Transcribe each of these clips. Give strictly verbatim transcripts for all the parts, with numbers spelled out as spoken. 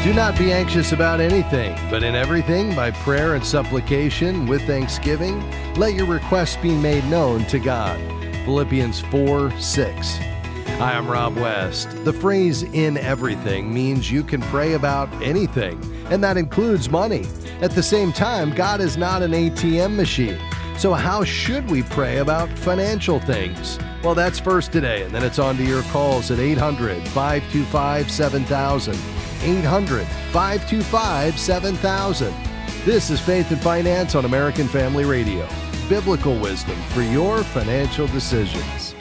Do not be anxious about anything, but in everything, by prayer and supplication, with thanksgiving, let your requests be made known to God. Philippians four six. Hi, I'm Rob West. The phrase "in everything" means you can pray about anything, and that includes money. At the same time, God is not an A T M machine. So how should we pray about financial things? Well, that's first today, and then it's on to your calls at eight hundred, five two five, seven thousand. eight hundred, five two five, seven thousand. This is Faith and Finance on American Family Radio. Biblical wisdom for your financial decisions.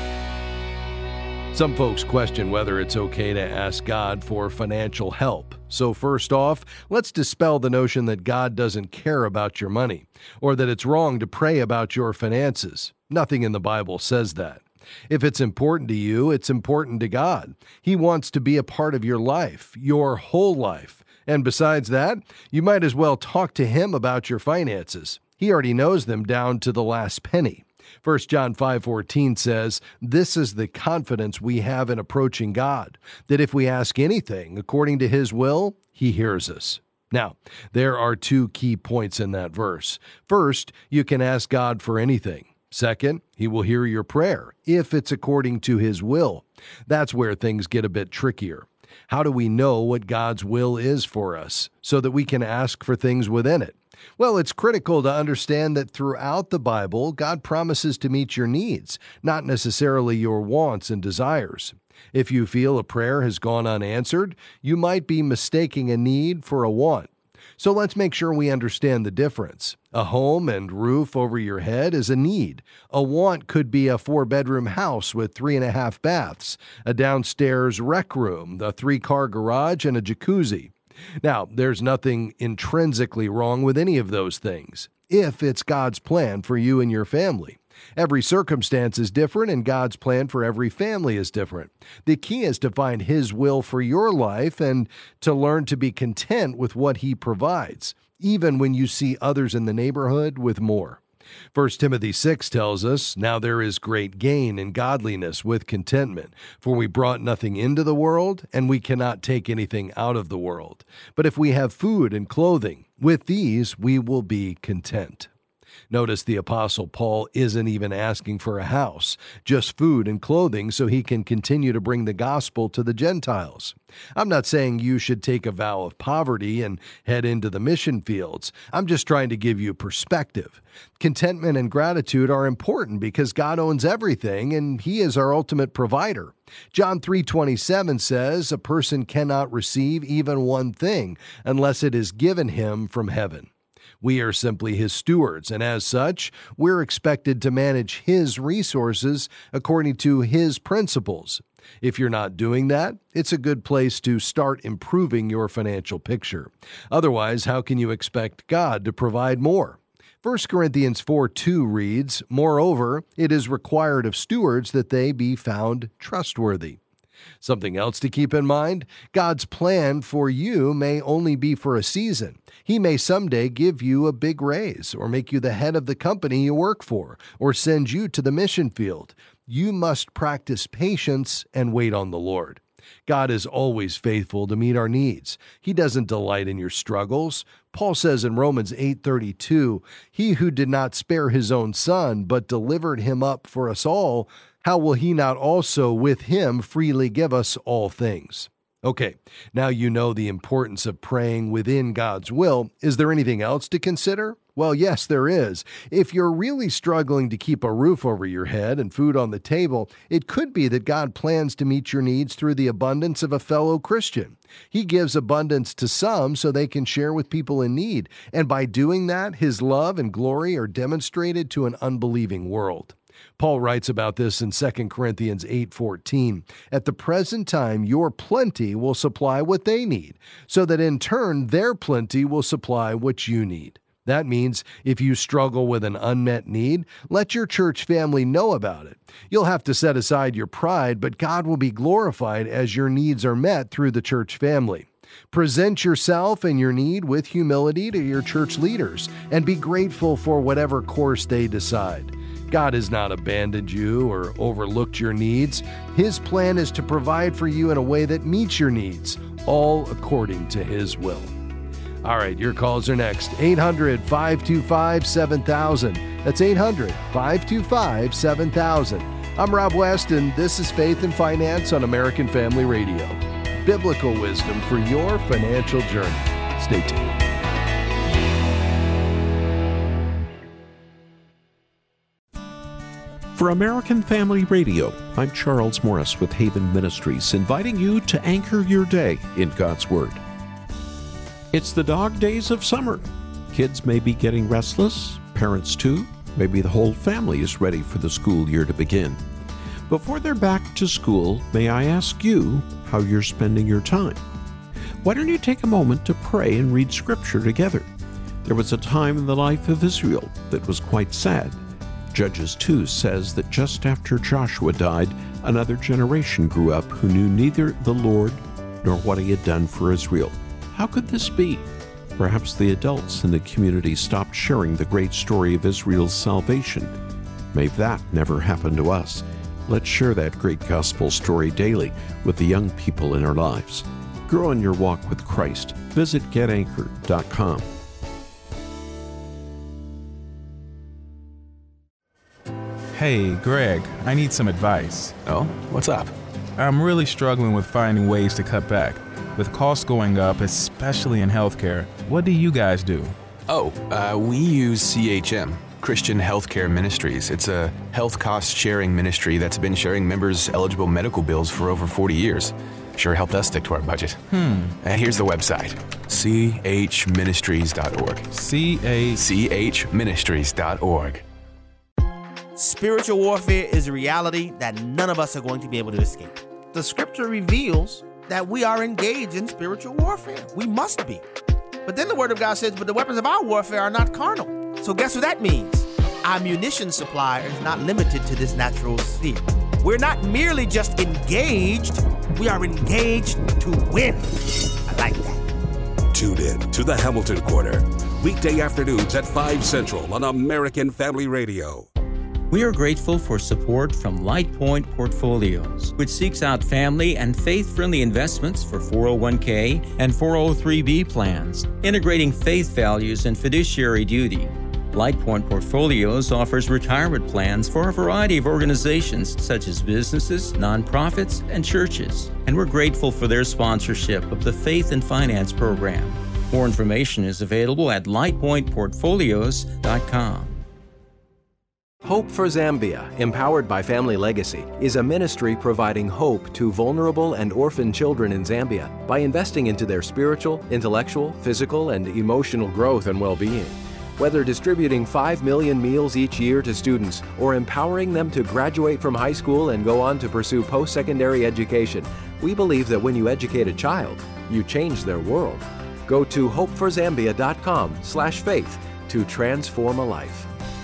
Some folks question whether it's okay to ask God for financial help. So first off, let's dispel the notion that God doesn't care about your money, or that it's wrong to pray about your finances. Nothing in the Bible says that. If it's important to you, it's important to God. He wants to be a part of your life, your whole life. And besides that, you might as well talk to Him about your finances. He already knows them down to the last penny. First John five fourteen says, "This is the confidence we have in approaching God, that if we ask anything according to His will, He hears us." Now, there are two key points in that verse. First, you can ask God for anything. Second, He will hear your prayer if it's according to His will. That's where things get a bit trickier. How do we know what God's will is for us so that we can ask for things within it? Well, it's critical to understand that throughout the Bible, God promises to meet your needs, not necessarily your wants and desires. If you feel a prayer has gone unanswered, you might be mistaking a need for a want. So let's make sure we understand the difference. A home and roof over your head is a need. A want could be a four-bedroom house with three and a half baths, a downstairs rec room, a three-car garage, and a jacuzzi. Now, there's nothing intrinsically wrong with any of those things, if it's God's plan for you and your family. Every circumstance is different, and God's plan for every family is different. The key is to find His will for your life and to learn to be content with what He provides, even when you see others in the neighborhood with more. First Timothy six tells us, "Now there is great gain in godliness with contentment, for we brought nothing into the world, and we cannot take anything out of the world. But if we have food and clothing, with these we will be content." Notice the Apostle Paul isn't even asking for a house, just food and clothing so he can continue to bring the gospel to the Gentiles. I'm not saying you should take a vow of poverty and head into the mission fields. I'm just trying to give you perspective. Contentment and gratitude are important because God owns everything and He is our ultimate provider. John three twenty-seven says, "A person cannot receive even one thing unless it is given him from heaven." We are simply His stewards, and as such, we're expected to manage His resources according to His principles. If you're not doing that, it's a good place to start improving your financial picture. Otherwise, how can you expect God to provide more? First Corinthians four two reads, "Moreover, it is required of stewards that they be found trustworthy." Something else to keep in mind, God's plan for you may only be for a season. He may someday give you a big raise, or make you the head of the company you work for, or send you to the mission field. You must practice patience and wait on the Lord. God is always faithful to meet our needs. He doesn't delight in your struggles. Paul says in Romans eight thirty-two, "He who did not spare His own Son, but delivered Him up for us all, how will He not also with Him freely give us all things?" Okay, now you know the importance of praying within God's will. Is there anything else to consider? Well, yes, there is. If you're really struggling to keep a roof over your head and food on the table, it could be that God plans to meet your needs through the abundance of a fellow Christian. He gives abundance to some so they can share with people in need, and by doing that, His love and glory are demonstrated to an unbelieving world. Paul writes about this in Second Corinthians eight fourteen. "At the present time, your plenty will supply what they need, so that in turn their plenty will supply what you need." That means if you struggle with an unmet need, let your church family know about it. You'll have to set aside your pride, but God will be glorified as your needs are met through the church family. Present yourself and your need with humility to your church leaders, and be grateful for whatever course they decide. God has not abandoned you or overlooked your needs. His plan is to provide for you in a way that meets your needs, all according to His will. All right, your calls are next. eight hundred, five two five, seven thousand. That's eight hundred, five two five, seven thousand. I'm Rob West, and this is Faith and Finance on American Family Radio. Biblical wisdom for your financial journey. Stay tuned. For American Family Radio, I'm Charles Morris with Haven Ministries, inviting you to anchor your day in God's Word. It's the dog days of summer. Kids may be getting restless, parents too. Maybe the whole family is ready for the school year to begin. Before they're back to school, may I ask you how you're spending your time? Why don't you take a moment to pray and read Scripture together? There was a time in the life of Israel that was quite sad. Judges two says that just after Joshua died, another generation grew up who knew neither the Lord nor what He had done for Israel. How could this be? Perhaps the adults in the community stopped sharing the great story of Israel's salvation. May that never happen to us. Let's share that great gospel story daily with the young people in our lives. Grow in your walk with Christ. Visit get anchored dot com. Hey, Greg, I need some advice. Oh, what's up? I'm really struggling with finding ways to cut back. With costs going up, especially in healthcare, what do you guys do? Oh, uh, we use C H M, Christian Healthcare Ministries. It's a health cost sharing ministry that's been sharing members' eligible medical bills for over forty years. Sure helped us stick to our budget. Hmm. Uh, here's the website, c h ministries dot org. C A... c h ministries dot org. Spiritual warfare is a reality that none of us are going to be able to escape. The scripture reveals that we are engaged in spiritual warfare. We must be. But then the word of God says, but the weapons of our warfare are not carnal. So guess what that means? Our munition supply is not limited to this natural sphere. We're not merely just engaged, we are engaged to win. I like that. Tune in to the Hamilton Corner, weekday afternoons at five Central on American Family Radio. We are grateful for support from LightPoint Portfolios, which seeks out family and faith-friendly investments for four oh one k and four oh three b plans, integrating faith values and fiduciary duty. LightPoint Portfolios offers retirement plans for a variety of organizations such as businesses, nonprofits, and churches, and we're grateful for their sponsorship of the Faith and Finance program. More information is available at light point portfolios dot com. Hope for Zambia, empowered by Family Legacy, is a ministry providing hope to vulnerable and orphan children in Zambia by investing into their spiritual, intellectual, physical, and emotional growth and well-being. Whether distributing five million meals each year to students or empowering them to graduate from high school and go on to pursue post-secondary education, we believe that when you educate a child, you change their world. Go to hope for zambia dot com slash faith to transform a life.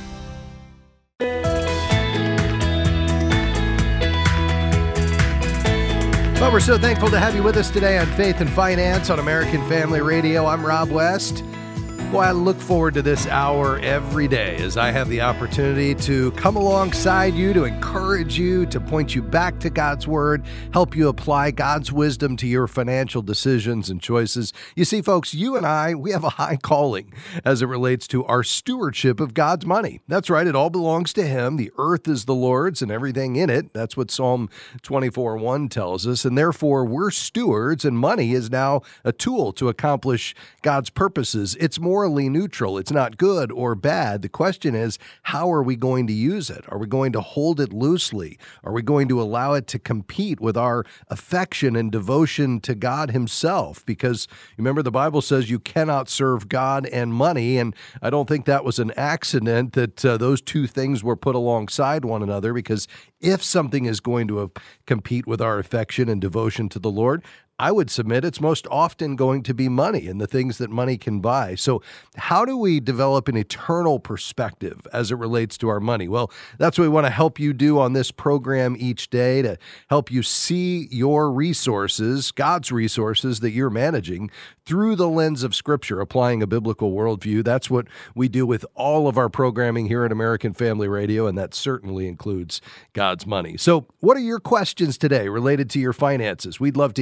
Well, we're so thankful to have you with us today on Faith and Finance on American Family Radio. I'm Rob West. Boy, I look forward to this hour every day as I have the opportunity to come alongside you, to encourage you, to point you back to God's Word, help you apply God's wisdom to your financial decisions and choices. You see, folks, you and I, we have a high calling as it relates to our stewardship of God's money. That's right, it all belongs to Him. The earth is the Lord's and everything in it. That's what Psalm twenty-four one tells us. And therefore, we're stewards, and money is now a tool to accomplish God's purposes. It's morally neutral. It's not good or bad. The question is, how are we going to use it? Are we going to hold it loosely? Are we going to allow it to compete with our affection and devotion to God Himself? Because remember, the Bible says you cannot serve God and money, and I don't think that was an accident that uh, those two things were put alongside one another, because if something is going to uh, compete with our affection and devotion to the Lord, I would submit it's most often going to be money and the things that money can buy. So how do we develop an eternal perspective as it relates to our money? Well, that's what we want to help you do on this program each day, to help you see your resources, God's resources that you're managing, through the lens of Scripture, applying a biblical worldview. That's what we do with all of our programming here at American Family Radio, and that certainly includes God's money. So what are your questions today related to your finances? We'd love to hear from you.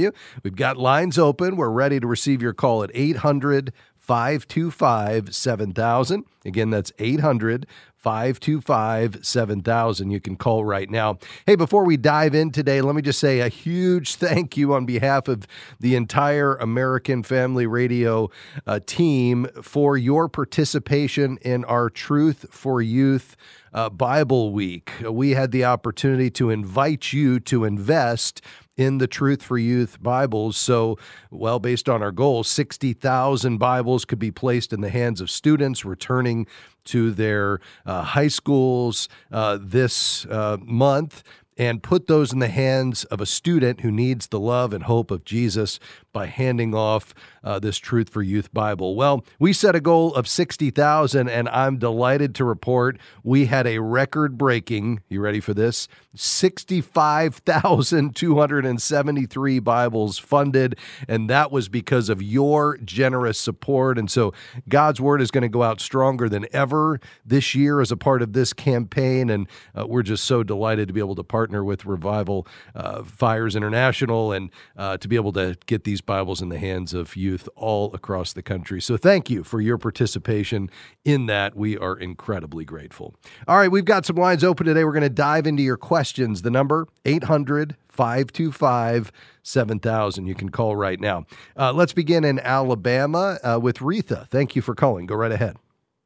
you. We've got lines open. We're ready to receive your call at eight hundred, five two five, seven thousand. Again, that's eight hundred, five two five, seven thousand. You can call right now. Hey, before we dive in today, let me just say a huge thank you on behalf of the entire American Family Radio uh, team for your participation in our Truth for Youth uh, Bible Week. We had the opportunity to invite you to invest in the Truth for Youth Bibles. So, well, based on our goal, sixty thousand Bibles could be placed in the hands of students returning to their uh, high schools uh, this uh, month, and put those in the hands of a student who needs the love and hope of Jesus by handing off uh, this Truth for Youth Bible. Well, we set a goal of sixty thousand, and I'm delighted to report we had a record-breaking, you ready for this, sixty-five thousand two hundred seventy-three Bibles funded, and that was because of your generous support. And so God's Word is going to go out stronger than ever this year as a part of this campaign, and uh, we're just so delighted to be able to partner with Revival uh, Fires International and uh, to be able to get these Bibles in the hands of youth all across the country. So thank you for your participation in that. We are incredibly grateful. All right, we've got some lines open today. We're going to dive into your questions. The number, eight hundred, five two five, seven thousand. You can call right now. Uh, let's begin in Alabama uh, with Retha. Thank you for calling. Go right ahead.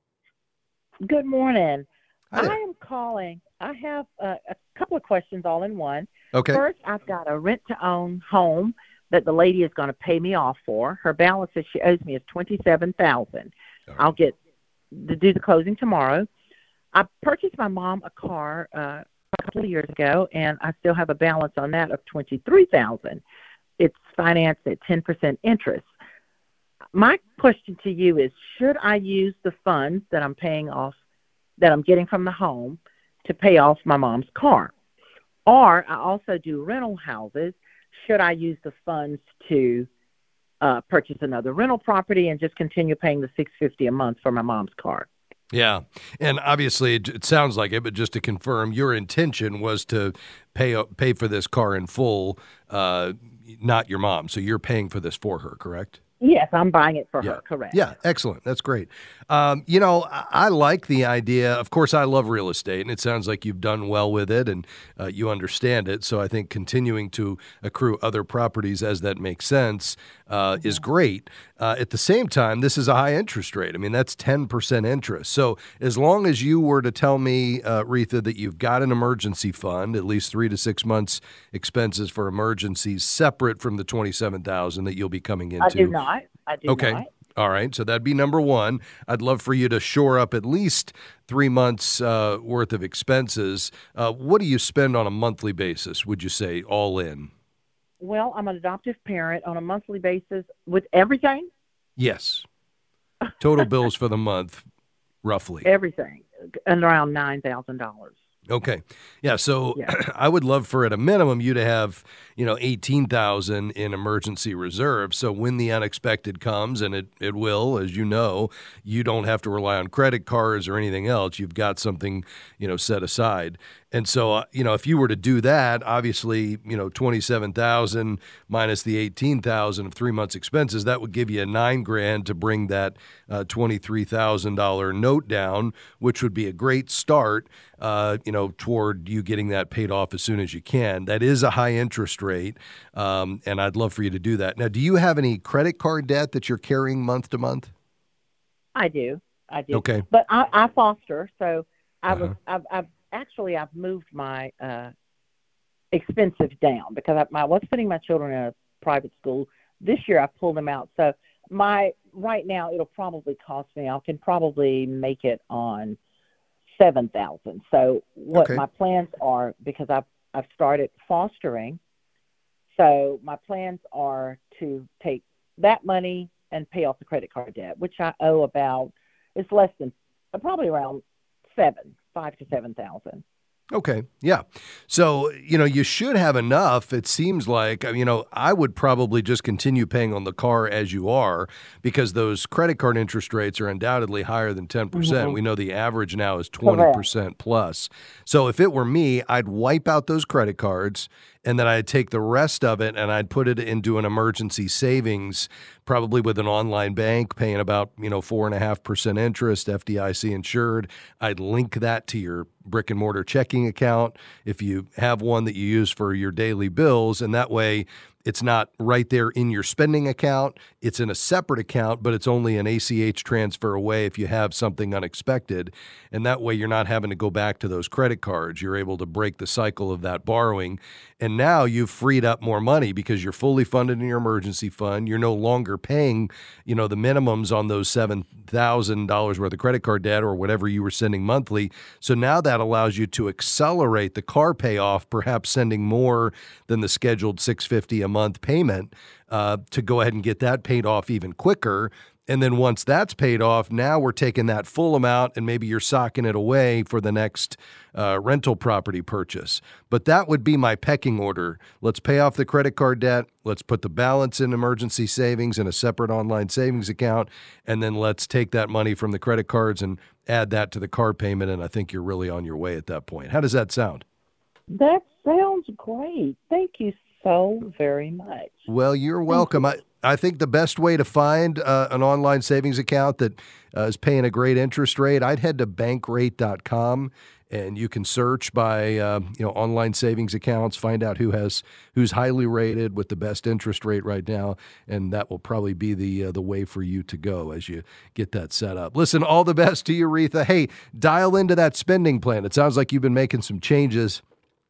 Good morning. Hi there. I am calling. I have uh, a couple of questions all in one. Okay. First, I've got a rent-to-own home that the lady is going to pay me off for. Her balance that she owes me is twenty-seven thousand dollars. Right. I'll get to do the closing tomorrow. I purchased my mom a car uh, a couple of years ago, and I still have a balance on that of twenty-three thousand dollars. It's financed at ten percent interest. My question to you is, should I use the funds that I'm paying off, that I'm getting from the home, to pay off my mom's car? Or I also do rental houses. Should I use the funds to uh, purchase another rental property and just continue paying the six hundred fifty dollars a month for my mom's car? Yeah, and obviously it, it sounds like it, but just to confirm, your intention was to pay pay for this car in full, uh, not your mom. So you're paying for this for her, correct? Yes, I'm buying it for yeah. her, correct. Yeah, excellent. That's great. Um, you know, I, I like the idea. Of course, I love real estate, and it sounds like you've done well with it, and uh, you understand it. So I think continuing to accrue other properties as that makes sense uh, is great. Uh, at the same time, this is a high interest rate. I mean, that's ten percent interest. So as long as you were to tell me, uh, Retha, that you've got an emergency fund, at least three to six months expenses for emergencies, separate from the twenty-seven thousand dollars that you'll be coming into. I do not. I do okay. not. All right. So that'd be number one. I'd love for you to shore up at least three months uh, worth of expenses. Uh, what do you spend on a monthly basis, would you say, all in? Well, I'm an adoptive parent on a monthly basis with everything. Yes. Total bills for the month, roughly. Everything, and around nine thousand dollars. Okay. Yeah. So yeah. I would love for, at a minimum, you to have, you know, eighteen thousand in emergency reserve. So when the unexpected comes, and it, it will, as you know, you don't have to rely on credit cards or anything else. You've got something, you know, set aside. And so, uh, you know, if you were to do that, obviously, you know, twenty-seven thousand minus the eighteen thousand of three months expenses, that would give you a nine grand to bring that uh, twenty-three thousand dollars note down, which would be a great start, uh, you know, toward you getting that paid off as soon as you can. That is a high interest rate, um, and I'd love for you to do that. Now, do you have any credit card debt that you're carrying month to month? I do. I do. Okay. But I, I foster, so I Uh-huh. was, I've, I've actually I've moved my uh, expenses down because I, I was putting my children in a private school. This year I pulled them out, so my right now it'll probably cost me. I can probably make it on seven thousand. So what Okay. my plans are, because I've I've started fostering, so my plans are to take that money and pay off the credit card debt, which I owe about, it's less than, probably around seven, five to seven thousand. Okay. Yeah. So, you know, you should have enough. It seems like, you know, I would probably just continue paying on the car as you are, because those credit card interest rates are undoubtedly higher than ten percent. Mm-hmm. We know the average now is twenty percent plus. So if it were me, I'd wipe out those credit cards and then I'd take the rest of it and I'd put it into an emergency savings, probably with an online bank paying about, you know, four and a half percent interest, F D I C insured. I'd link that to your brick and mortar checking account if you have one that you use for your daily bills. And that way it's not right there in your spending account. It's in a separate account, but it's only an A C H transfer away if you have something unexpected. And that way you're not having to go back to those credit cards. You're able to break the cycle of that borrowing. And now you've freed up more money because you're fully funded in your emergency fund. You're no longer paying, you know, the minimums on those seven thousand dollars worth of credit card debt or whatever you were sending monthly. So now that allows you to accelerate the car payoff, perhaps sending more than the scheduled six hundred fifty dollars a month payment uh, to go ahead and get that paid off even quicker. And then once that's paid off, now we're taking that full amount and maybe you're socking it away for the next uh, rental property purchase. But that would be my pecking order. Let's pay off the credit card debt. Let's put the balance in emergency savings in a separate online savings account. And then let's take that money from the credit cards and add that to the car payment. And I think you're really on your way at that point. How does that sound? That sounds great. Thank you so very much. Well, you're welcome. I, I think the best way to find uh, an online savings account that uh, is paying a great interest rate, I'd head to bankrate dot com and you can search by uh, you know online savings accounts, find out who has who's highly rated with the best interest rate right now, and that will probably be the uh, the way for you to go as you get that set up. Listen, all the best to you, Retha. Hey, dial into that spending plan. It sounds like you've been making some changes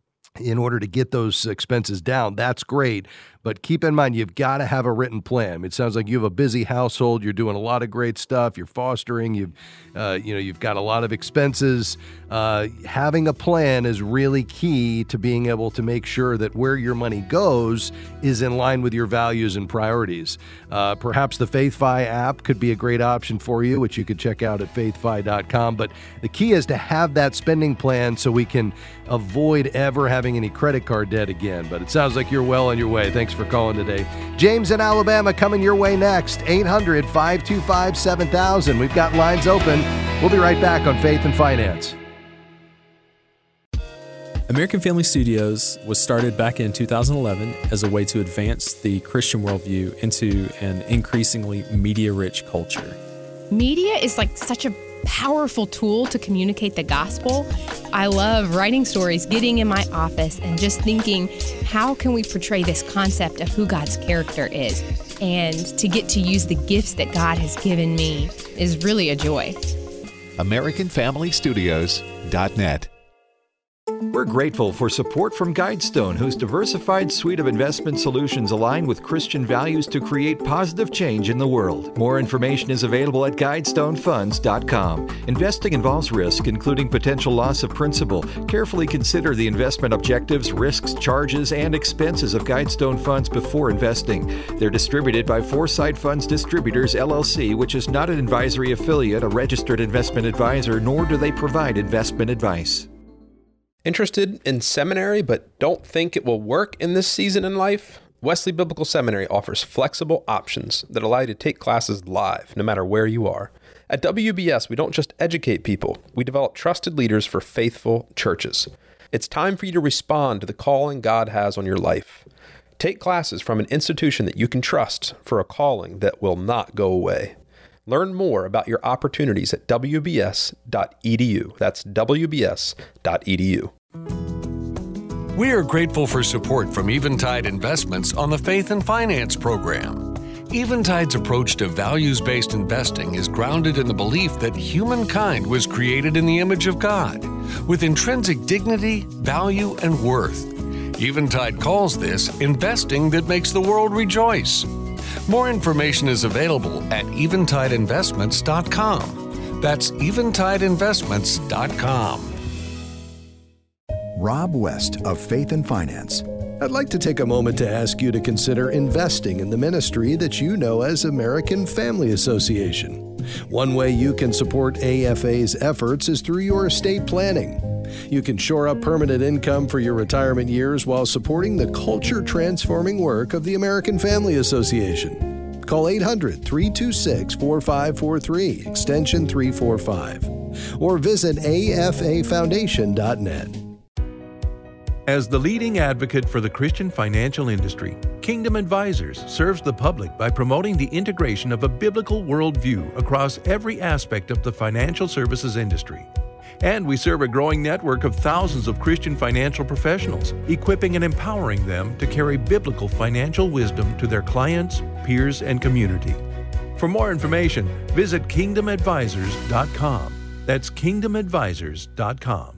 in order to get those expenses down. That's great. But keep in mind, you've got to have a written plan. It sounds like you have a busy household. You're doing a lot of great stuff. You're fostering. You've, uh, you know, you've got a lot of expenses. Uh, having a plan is really key to being able to make sure that where your money goes is in line with your values and priorities. Uh, perhaps the FaithFi app could be a great option for you, which you could check out at faith fi dot com. But the key is to have that spending plan so we can avoid ever having any credit card debt again. But it sounds like you're well on your way. Thanks for calling today. James in Alabama coming your way next. eight hundred, five two five, seven thousand. We've got lines open. We'll be right back on Faith and Finance. American Family Studios was started back in two thousand eleven as a way to advance the Christian worldview into an increasingly media-rich culture. Media is like such a powerful tool to communicate the gospel. I love writing stories, getting in my office, and just thinking, how can we portray this concept of who God's character is? And to get to use the gifts that God has given me is really a joy. American Family Studios dot net. We're grateful for support from Guidestone, whose diversified suite of investment solutions align with Christian values to create positive change in the world. More information is available at guidestone funds dot com. Investing involves risk, including potential loss of principal. Carefully consider the investment objectives, risks, charges, and expenses of Guidestone Funds before investing. They're distributed by Foresight Funds Distributors, L L C, which is not an advisory affiliate, a registered investment advisor, nor do they provide investment advice. Interested in seminary but don't think it will work in this season in life? Wesley Biblical Seminary offers flexible options that allow you to take classes live, no matter where you are. At W B S, we don't just educate people, we develop trusted leaders for faithful churches. It's time for you to respond to the calling God has on your life. Take classes from an institution that you can trust for a calling that will not go away. Learn more about your opportunities at w b s dot e d u. That's w b s dot e d u. We are grateful for support from Eventide Investments on the Faith and Finance program. Eventide's approach to values-based investing is grounded in the belief that humankind was created in the image of God, with intrinsic dignity, value, and worth. Eventide calls this investing that makes the world rejoice. More information is available at eventide investments dot com. That's eventide investments dot com. Rob West of Faith and Finance. I'd like to take a moment to ask you to consider investing in the ministry that you know as American Family Association. One way you can support A F A's efforts is through your estate planning. You can shore up permanent income for your retirement years while supporting the culture-transforming work of the American Family Association. Call eight hundred, three two six, four five four three, extension three forty-five, or visit a f a foundation dot net. As the leading advocate for the Christian financial industry, Kingdom Advisors serves the public by promoting the integration of a biblical worldview across every aspect of the financial services industry. And we serve a growing network of thousands of Christian financial professionals, equipping and empowering them to carry biblical financial wisdom to their clients, peers, and community. For more information, visit kingdom advisors dot com. That's kingdom advisors dot com.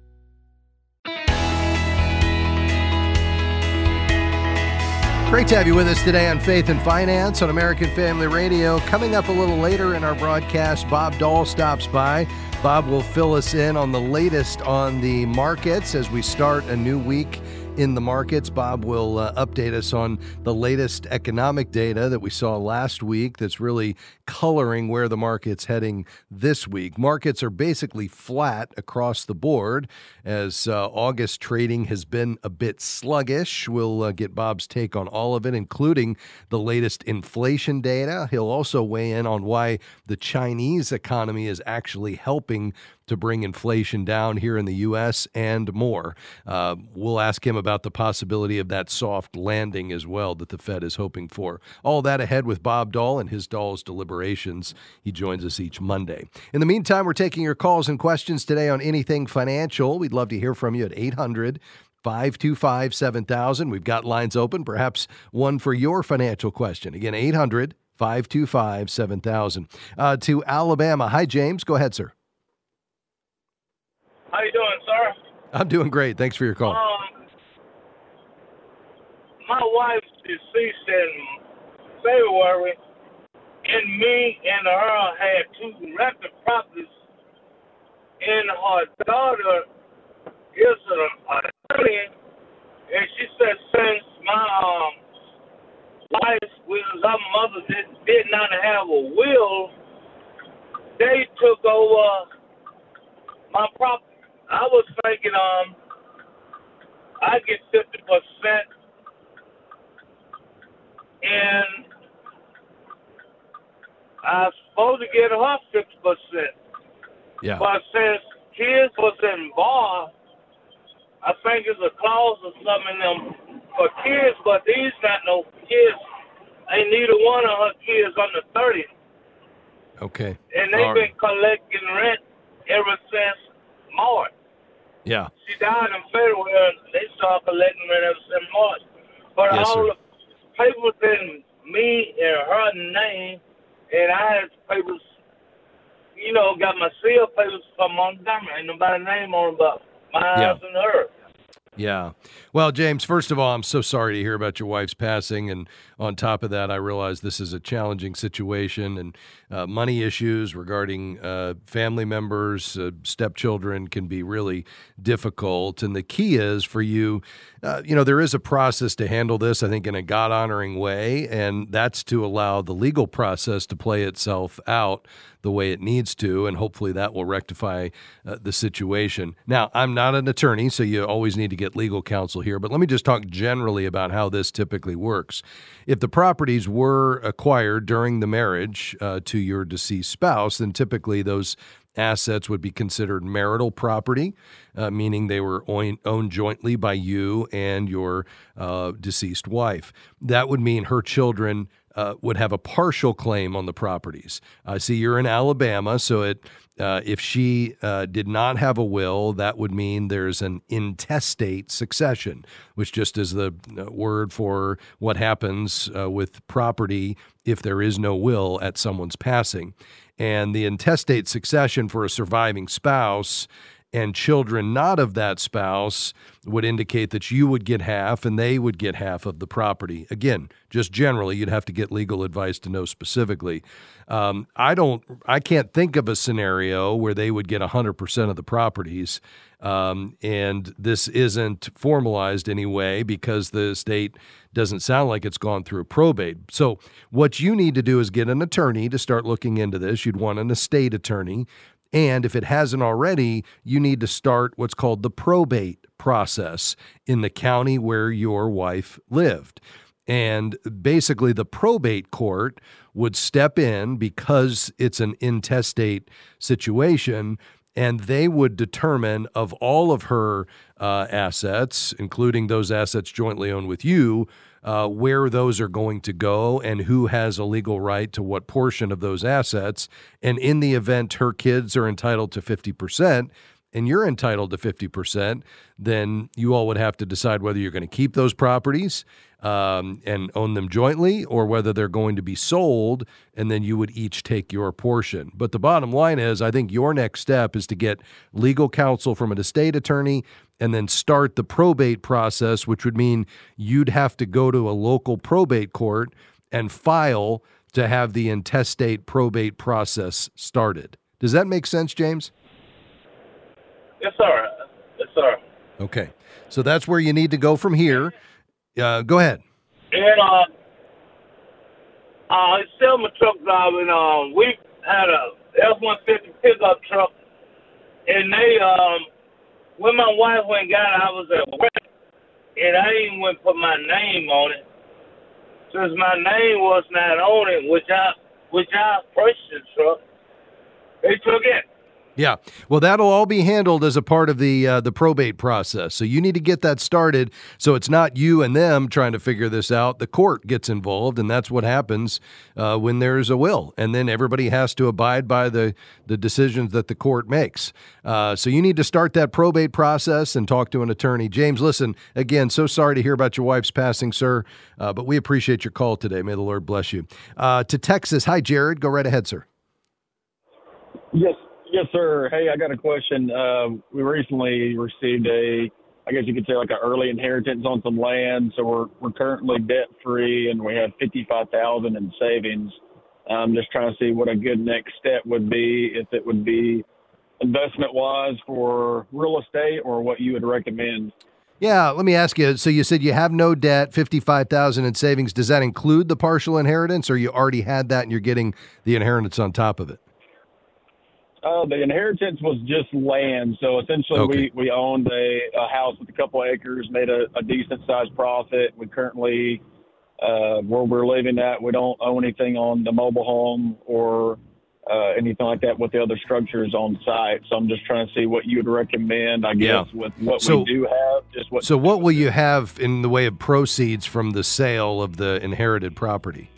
Great to have you with us today on Faith and Finance on American Family Radio. Coming up a little later in our broadcast, Bob Dahl stops by. Bob will fill us in on the latest on the markets as we start a new week in the markets. Bob will uh, update us on the latest economic data that we saw last week that's really coloring where the market's heading this week. Markets are basically flat across the board as uh, August trading has been a bit sluggish. We'll uh, get Bob's take on all of it, including the latest inflation data. He'll also weigh in on why the Chinese economy is actually helping to bring inflation down here in the U S and more. Uh, we'll ask him about the possibility of that soft landing as well that the Fed is hoping for. All that ahead with Bob Dahl and his Dahl's Deliberations. He joins us each Monday. In the meantime, we're taking your calls and questions today on anything financial. We'd love to hear from you at eight hundred, five two five, seven thousand. We've got lines open, perhaps one for your financial question. Again, eight hundred, five two five, seven thousand. Uh, to Alabama. Hi, James. Go ahead, sir. How you doing, sir? I'm doing great. Thanks for your call. Um, my wife's deceased in February, and me and her had two record properties, and her daughter is an attorney, and she said since my um, wife, with her mother, did, did not have a will, they took over my property. I was thinking um I get fifty percent, and I was supposed to get her fifty percent. Yeah. But since kids was involved, I think it's a clause or something in them for kids, but these not no kids. Ain't neither one of her kids under thirty. Okay. And they've All been right. collecting rent ever since March. Yeah. She died in February, and they started collecting rent ever since March. But Yes, all sir. the papers in me and her name, and I had papers, you know, got my seal papers from Montgomery. Ain't nobody name on them but my Yeah. house and her. Yeah. Well, James, first of all, I'm so sorry to hear about your wife's passing. And on top of that, I realize this is a challenging situation, and uh, money issues regarding uh, family members, uh, stepchildren can be really difficult. And the key is for you, uh, you know, there is a process to handle this, I think, in a God-honoring way, and that's to allow the legal process to play itself out the way it needs to, and hopefully that will rectify uh, the situation. Now, I'm not an attorney, so you always need to get legal counsel here, but let me just talk generally about how this typically works. If the properties were acquired during the marriage uh, to your deceased spouse, then typically those assets would be considered marital property, uh, meaning they were own, owned jointly by you and your uh, deceased wife. That would mean her children Uh, would have a partial claim on the properties. I uh, see you're in Alabama, so it uh, if she uh, did not have a will, that would mean there's an intestate succession, which just is the uh, word for what happens uh, with property if there is no will at someone's passing. And the intestate succession for a surviving spouse and children not of that spouse would indicate that you would get half and they would get half of the property. Again, just generally, you'd have to get legal advice to know specifically. Um, I don't, I can't think of a scenario where they would get one hundred percent of the properties. Um, and this isn't formalized anyway because the state doesn't sound like it's gone through probate. So what you need to do is get an attorney to start looking into this. You'd want an estate attorney. And if it hasn't already, you need to start what's called the probate process in the county where your wife lived. And basically the probate court would step in because it's an intestate situation and they would determine of all of her uh, assets, including those assets jointly owned with you, uh, where those are going to go and who has a legal right to what portion of those assets. And in the event her kids are entitled to fifty percent and you're entitled to fifty percent, then you all would have to decide whether you're going to keep those properties um, and own them jointly, or whether they're going to be sold, and then you would each take your portion. But the bottom line is, I think your next step is to get legal counsel from an estate attorney and then start the probate process, which would mean you'd have to go to a local probate court and file to have the intestate probate process started. Does that make sense, James? Yes, sir. Yes, sir. Okay. So that's where you need to go from here. Uh, go ahead. And uh, uh, it's still my truck driving. Um, we had a F one fifty pickup truck, and they, um, when my wife went and got it, I was at work, and I didn't even put my name on it. Since my name was not on it, which I, which I purchased the truck, they took it. Yeah. Well, that'll all be handled as a part of the uh, the probate process. So you need to get that started so it's not you and them trying to figure this out. The court gets involved, and that's what happens uh, when there's a will. And then everybody has to abide by the, the decisions that the court makes. Uh, so you need to start that probate process and talk to an attorney. James, listen, again, so sorry to hear about your wife's passing, sir, uh, but we appreciate your call today. May the Lord bless you. Uh, to Texas, hi, Jared. Go right ahead, sir. Yes. Yes, sir. Hey, I got a question. Uh, we recently received a, I guess you could say like an early inheritance on some land. So we're we're currently debt free, and we have fifty-five thousand in savings. I'm just trying to see what a good next step would be, if it would be investment wise for real estate, or what you would recommend. Yeah, let me ask you. So you said you have no debt, fifty-five thousand in savings. Does that include the partial inheritance, or you already had that and you're getting the inheritance on top of it? Uh, the inheritance was just land. So essentially Okay. we, we owned a, a house with a couple acres, made a, a decent sized profit. We currently, uh, where we're living at, we don't own anything on the mobile home or uh, anything like that with the other structures on site. So I'm just trying to see what you would recommend, I guess, Yeah. with what So- we do have. Just what. So what will you have in the way of proceeds from the sale of the inherited property?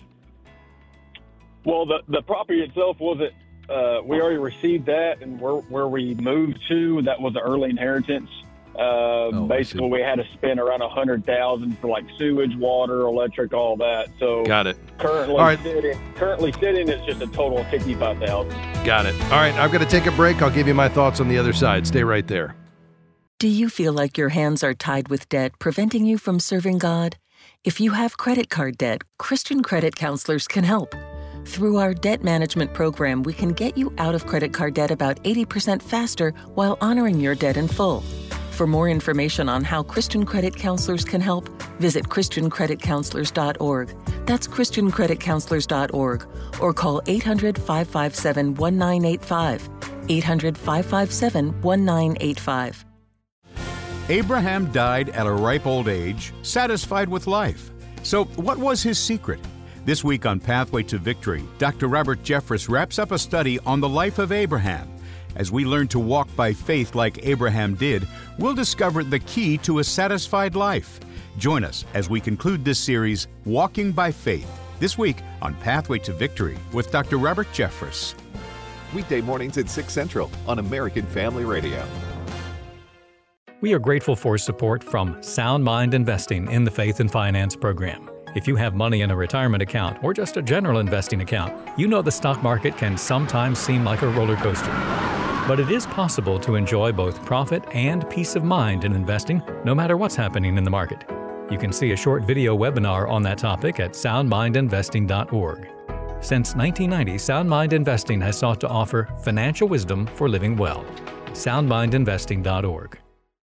Well, the, the property itself wasn't, uh, we already received that, and where, where we moved to, that was an early inheritance. Uh, Oh, basically, we had to spend around a hundred thousand for like sewage, water, electric, all that. So Got it. Currently, All right. sitting, currently sitting is just a total of fifty-five thousand. Got it. All right, I'm going to take a break. I'll give you my thoughts on the other side. Stay right there. Do you feel like your hands are tied with debt, preventing you from serving God? If you have credit card debt, Christian Credit Counselors can help. Through our debt management program, we can get you out of credit card debt about eighty percent faster while honoring your debt in full. For more information on how Christian Credit Counselors can help, visit Christian Credit Counselors dot org. That's Christian Credit Counselors dot org, or call eight hundred, five five seven, one nine eight five. eight hundred, five five seven, one nine eight five. Abraham died at a ripe old age, satisfied with life. So what was his secret? This week on Pathway to Victory, Doctor Robert Jeffress wraps up a study on the life of Abraham. As we learn to walk by faith like Abraham did, we'll discover the key to a satisfied life. Join us as we conclude this series, Walking by Faith, this week on Pathway to Victory with Doctor Robert Jeffress. Weekday mornings at six Central on American Family Radio. We are grateful for support from Sound Mind Investing in the Faith and Finance program. If you have money in a retirement account or just a general investing account, you know the stock market can sometimes seem like a roller coaster. But it is possible to enjoy both profit and peace of mind in investing, no matter what's happening in the market. You can see a short video webinar on that topic at sound mind investing dot org. Since nineteen ninety, Sound Mind Investing has sought to offer financial wisdom for living well. sound mind investing dot org.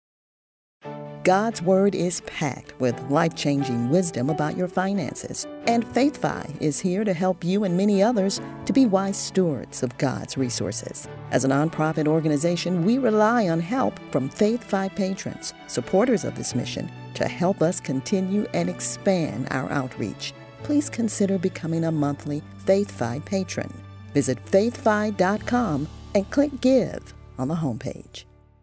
God's Word is packed with life-changing wisdom about your finances. And FaithFi is here to help you and many others to be wise stewards of God's resources. As a nonprofit organization, we rely on help from FaithFi patrons, supporters of this mission, to help us continue and expand our outreach. Please consider becoming a monthly FaithFi patron. Visit faithfi dot com and click Give on the homepage.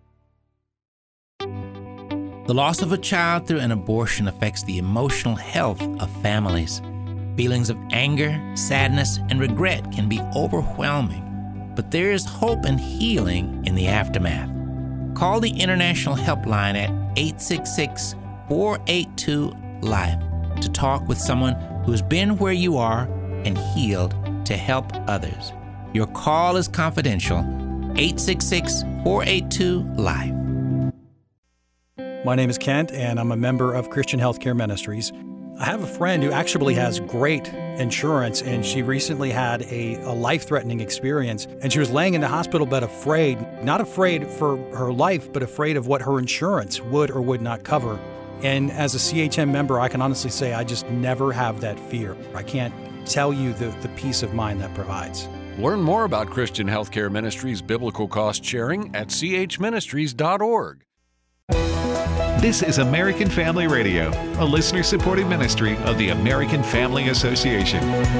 The loss of a child through an abortion affects the emotional health of families. Feelings of anger, sadness, and regret can be overwhelming, but there is hope and healing in the aftermath. Call the International Helpline at eight six six, four eight two, LIFE to talk with someone who has been where you are and healed to help others. Your call is confidential. eight six six, four eight two, LIFE. My name is Kent, and I'm a member of Christian Healthcare Ministries. I have a friend who actually has great insurance, and she recently had a, a life-threatening experience, and she was laying in the hospital bed afraid, not afraid for her life, but afraid of what her insurance would or would not cover. And as a C H M member, I can honestly say I just never have that fear. I can't tell you the, the peace of mind that provides. Learn more about Christian Healthcare Ministries biblical cost sharing at c h ministries dot org. This is American Family Radio, a listener-supported ministry of the American Family Association.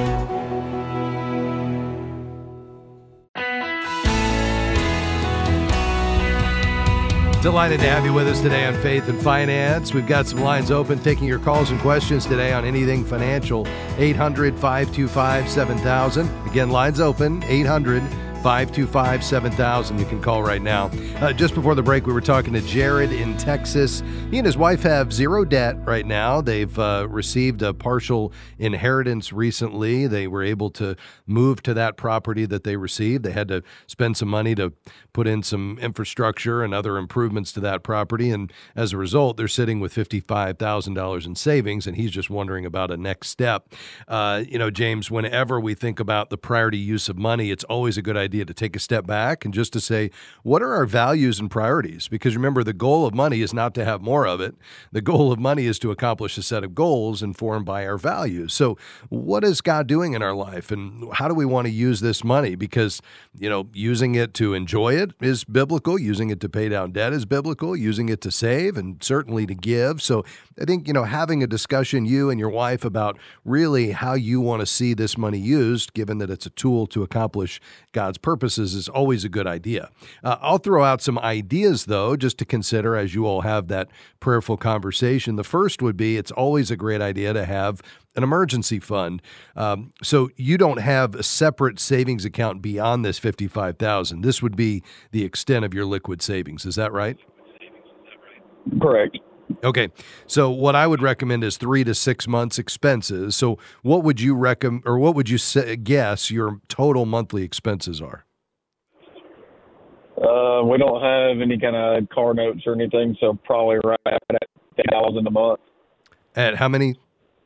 Delighted to have you with us today on Faith and Finance. We've got some lines open, taking your calls and questions today on anything financial. eight hundred, five two five, seven thousand. Again, lines open, eight hundred, five two five, seven thousand. You can call right now. Uh, just before the break, we were talking to Jared in Texas. He and his wife have zero debt right now. They've uh, received a partial inheritance recently. They were able to move to that property that they received. They had to spend some money to put in some infrastructure and other improvements to that property. And as a result, they're sitting with fifty-five thousand dollars in savings, and he's just wondering about a next step. Uh, you know, James, whenever we think about the priority use of money, it's always a good idea to take a step back and just to say, what are our values and priorities? Because remember, the goal of money is not to have more of it. The goal of money is to accomplish a set of goals informed by our values. So what is God doing in our life, and how do we want to use this money? Because, you know, using it to enjoy it is biblical. Using it to pay down debt is biblical. Using it to save and certainly to give. So I think, you know, having a discussion, you and your wife, about really how you want to see this money used, given that it's a tool to accomplish God's purposes, is always a good idea. Uh, I'll throw out some ideas, though, just to consider as you all have that prayerful conversation. The first would be, it's always a great idea to have an emergency fund. Um, so you don't have a separate savings account beyond this fifty-five thousand dollars. This would be the extent of your liquid savings. Is that right? Correct. Okay. So what I would recommend is three to six months expenses. So what would you recommend, or what would you say, guess your total monthly expenses are? Uh, we don't have any kind of car notes or anything, so probably right at ten thousand a month. At how many?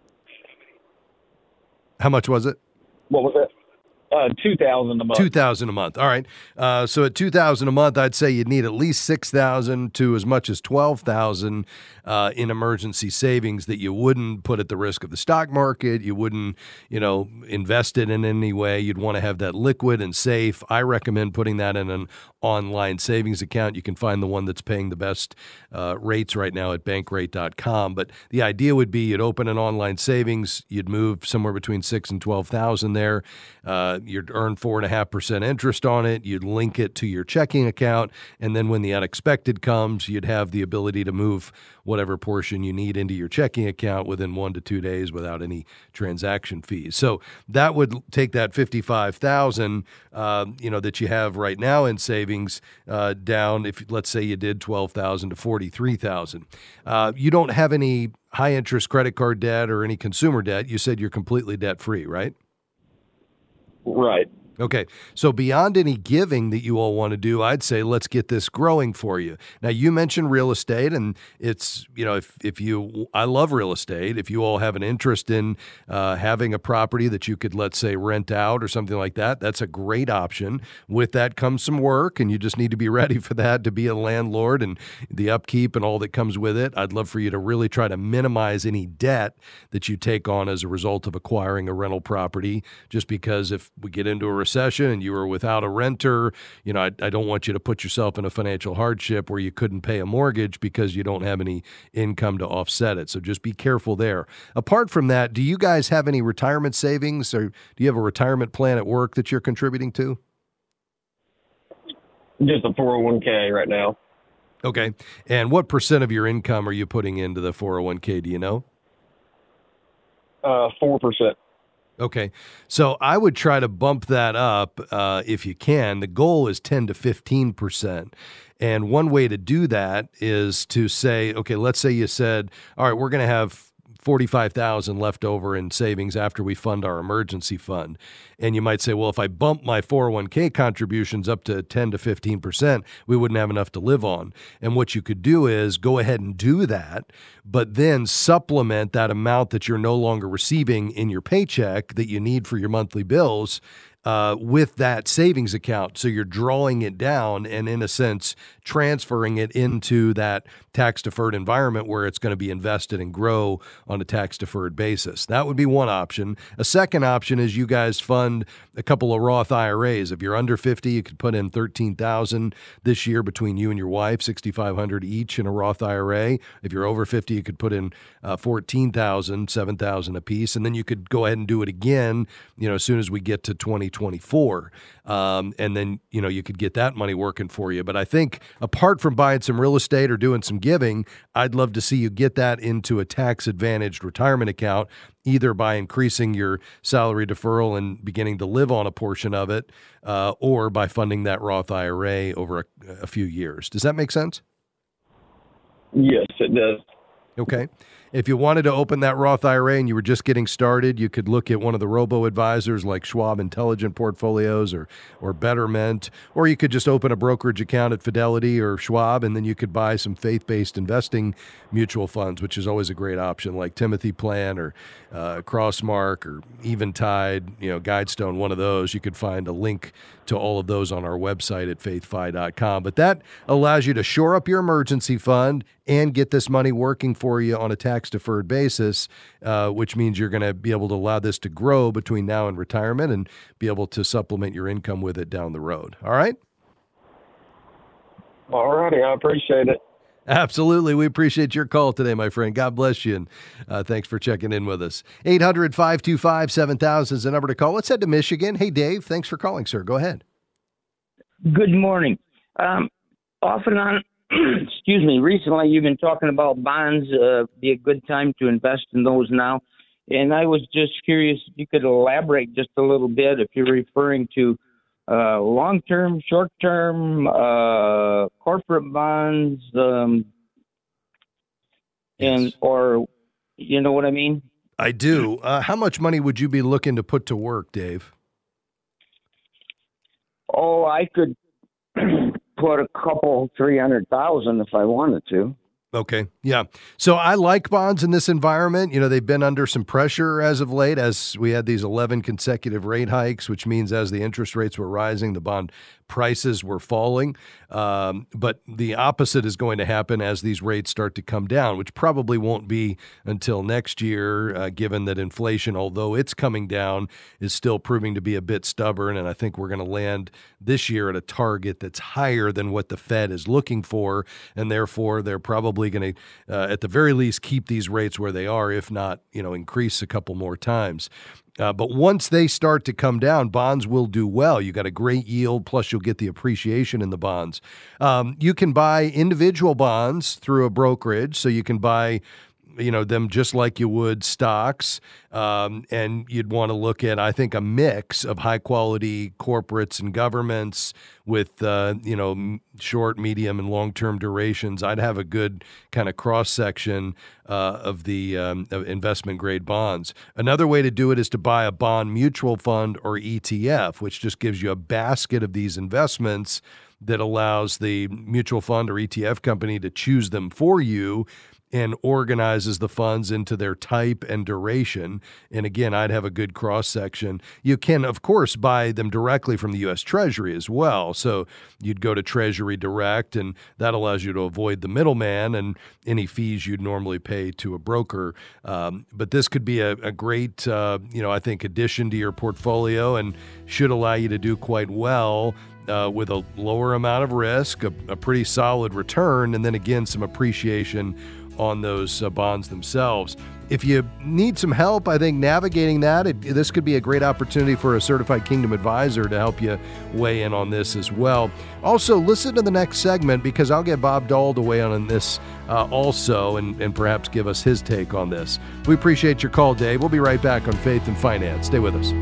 How much was it? What was it? Uh, two thousand a month. Two thousand a month. All right. Uh, so at two thousand a month, I'd say you'd need at least six thousand to as much as twelve thousand uh, in emergency savings that you wouldn't put at the risk of the stock market. You wouldn't, you know, invest it in any way. You'd want to have that liquid and safe. I recommend putting that in an online savings account. You can find the one that's paying the best uh, rates right now at bankrate dot com. But the idea would be you'd open an online savings. You'd move somewhere between six and twelve thousand there. Uh, You'd earn four and a half percent interest on it. You'd link it to your checking account. And then when the unexpected comes, you'd have the ability to move whatever portion you need into your checking account within one to two days without any transaction fees. So that would take that fifty-five thousand, uh, you know, that you have right now in savings uh, down. If let's say you did twelve thousand to forty-three thousand, uh, you don't have any high interest credit card debt or any consumer debt. You said you're completely debt free, right? Right. Okay. So beyond any giving that you all want to do, I'd say let's get this growing for you. Now, you mentioned real estate, and it's, you know, if, if you, I love real estate. If you all have an interest in uh, having a property that you could, let's say, rent out or something like that, that's a great option. With that comes some work, and you just need to be ready for that, to be a landlord and the upkeep and all that comes with it. I'd love for you to really try to minimize any debt that you take on as a result of acquiring a rental property, just because if we get into a recession and you were without a renter, you know, I, I don't want you to put yourself in a financial hardship where you couldn't pay a mortgage because you don't have any income to offset it. So just be careful there. Apart from that, do you guys have any retirement savings, or do you have a retirement plan at work that you're contributing to? Just a four oh one k right now. Okay. And what percent of your income are you putting into the four oh one k? Do you know? Uh, four percent. Okay. So I would try to bump that up uh, if you can. The goal is ten to fifteen percent. And one way to do that is to say, okay, let's say you said, all right, we're going to have forty-five thousand dollars left over in savings after we fund our emergency fund. And you might say, well, if I bump my four oh one k contributions up to ten to fifteen percent, we wouldn't have enough to live on. And what you could do is go ahead and do that, but then supplement that amount that you're no longer receiving in your paycheck that you need for your monthly bills uh, with that savings account. So you're drawing it down and, in a sense, transferring it into that tax-deferred environment where it's going to be invested and grow on a tax-deferred basis. That would be one option. A second option is you guys fund a couple of Roth I R As. If you're under fifty, you could put in thirteen thousand dollars this year between you and your wife, six thousand five hundred dollars each in a Roth I R A. If you're over fifty, you could put in uh, fourteen thousand dollars, seven thousand dollars a piece, and then you could go ahead and do it again, you know, as soon as we get to twenty twenty-four. Um, and then, you know, you could get that money working for you. But I think apart from buying some real estate or doing some giving, I'd love to see you get that into a tax-advantaged retirement account, either by increasing your salary deferral and beginning to live on a portion of it, uh, or by funding that Roth I R A over a, a few years. Does that make sense? Yes, it does. Okay. If you wanted to open that Roth I R A and you were just getting started, you could look at one of the robo-advisors like Schwab Intelligent Portfolios or or Betterment, or you could just open a brokerage account at Fidelity or Schwab, and then you could buy some faith-based investing mutual funds, which is always a great option, like Timothy Plan or uh, Crossmark or Eventide, you know, Guidestone, one of those. You could find a link to all of those on our website at faith fi dot com. But that allows you to shore up your emergency fund and get this money working for you on a tax-deferred basis, uh, which means you're going to be able to allow this to grow between now and retirement and be able to supplement your income with it down the road. All right? All righty. I appreciate it. Absolutely. We appreciate your call today, my friend. God bless you, and uh, thanks for checking in with us. eight hundred, five two five, seven thousand is the number to call. Let's head to Michigan. Hey, Dave, thanks for calling, sir. Go ahead. Good morning. Um, off and on, excuse me, recently you've been talking about bonds, uh, be a good time to invest in those now. And I was just curious if you could elaborate just a little bit if you're referring to uh, long-term, short-term, uh, corporate bonds, um, and yes. or you know what I mean? I do. Uh, how much money would you be looking to put to work, Dave? Oh, I could put a couple, three hundred thousand if I wanted to. Okay. Yeah. So I like bonds in this environment. You know, they've been under some pressure as of late, as we had these eleven consecutive rate hikes, which means as the interest rates were rising, the bond prices were falling. Um, but the opposite is going to happen as these rates start to come down, which probably won't be until next year, uh, given that inflation, although it's coming down, is still proving to be a bit stubborn. And I think we're going to land this year at a target that's higher than what the Fed is looking for. And therefore, they're probably going to, uh, at the very least, keep these rates where they are, if not, you know, increase a couple more times. Uh, but once they start to come down, bonds will do well. You got a great yield, plus you'll get the appreciation in the bonds. Um, you can buy individual bonds through a brokerage, so you can buy, you know, them just like you would stocks. Um, and you'd want to look at, I think, a mix of high quality corporates and governments with, uh, you know, short, medium, and long-term durations. I'd have a good kind of cross-section uh, of the um, of investment-grade bonds. Another way to do it is to buy a bond mutual fund or E T F, which just gives you a basket of these investments that allows the mutual fund or E T F company to choose them for you and organizes the funds into their type and duration. And again, I'd have a good cross-section. You can, of course, buy them directly from the U S Treasury as well. So you'd go to Treasury Direct, and that allows you to avoid the middleman and any fees you'd normally pay to a broker. Um, but this could be a, a great, uh, you know, I think, addition to your portfolio and should allow you to do quite well uh, with a lower amount of risk, a, a pretty solid return, and then again, some appreciation on those uh, bonds themselves. If you need some help, I think navigating that, it, this could be a great opportunity for a certified Kingdom advisor to help you weigh in on this as well. Also, listen to the next segment because I'll get Bob Dahl to weigh in on this uh, also and, and perhaps give us his take on this. We appreciate your call, Dave. We'll be right back on Faith and Finance. Stay with us.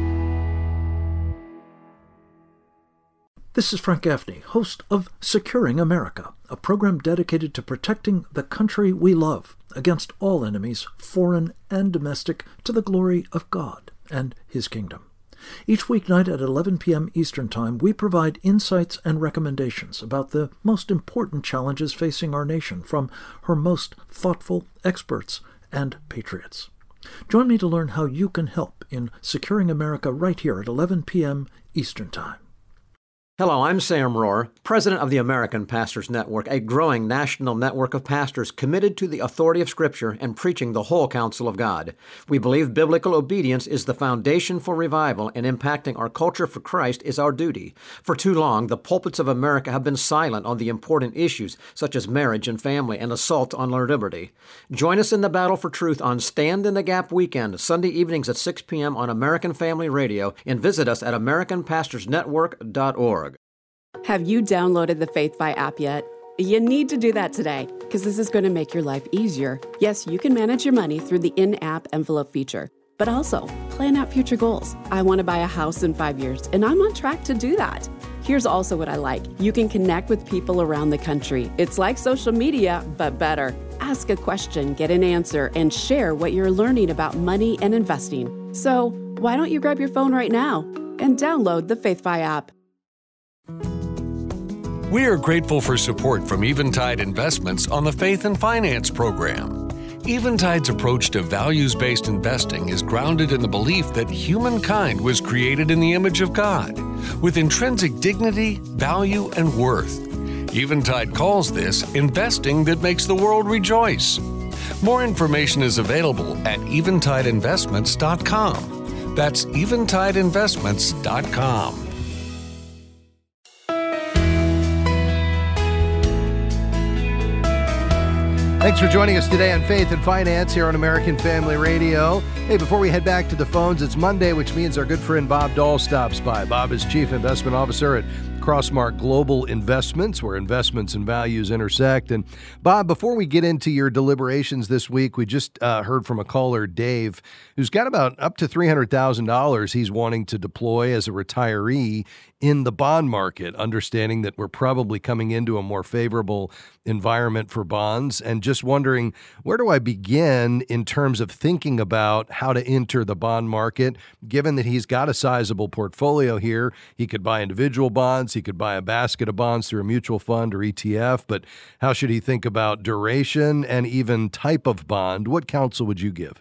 This is Frank Gaffney, host of Securing America, a program dedicated to protecting the country we love against all enemies, foreign and domestic, to the glory of God and His kingdom. Each weeknight at eleven p.m. Eastern Time, we provide insights and recommendations about the most important challenges facing our nation from her most thoughtful experts and patriots. Join me to learn how you can help in Securing America right here at eleven p.m. Eastern Time. Hello, I'm Sam Rohr, president of the American Pastors Network, a growing national network of pastors committed to the authority of Scripture and preaching the whole counsel of God. We believe biblical obedience is the foundation for revival, and impacting our culture for Christ is our duty. For too long, the pulpits of America have been silent on the important issues such as marriage and family and assault on our liberty. Join us in the battle for truth on Stand in the Gap weekend, Sunday evenings at six p.m. on American Family Radio, and visit us at american pastors network dot org. Have you downloaded the FaithFi app yet? You need to do that today, because this is going to make your life easier. Yes, you can manage your money through the in-app envelope feature, but also plan out future goals. I want to buy a house in five years, and I'm on track to do that. Here's also what I like. You can connect with people around the country. It's like social media, but better. Ask a question, get an answer, and share what you're learning about money and investing. So why don't you grab your phone right now and download the FaithFi app? We are grateful for support from Eventide Investments on the Faith and Finance program. Eventide's approach to values-based investing is grounded in the belief that humankind was created in the image of God, with intrinsic dignity, value, and worth. Eventide calls this investing that makes the world rejoice. More information is available at eventide investments dot com. That's eventide investments dot com. Thanks for joining us today on Faith and Finance here on American Family Radio. Hey, before we head back to the phones, it's Monday, which means our good friend Bob Dahl stops by. Bob is Chief Investment Officer at Crossmark Global Investments, where investments and values intersect. And Bob, before we get into your deliberations this week, we just uh, heard from a caller, Dave, who's got about up to three hundred thousand dollars he's wanting to deploy as a retiree in the bond market, understanding that we're probably coming into a more favorable environment for bonds, and just wondering, where do I begin in terms of thinking about how to enter the bond market, given that he's got a sizable portfolio here? He could buy individual bonds, he could buy a basket of bonds through a mutual fund or E T F, but how should he think about duration and even type of bond? What counsel would you give?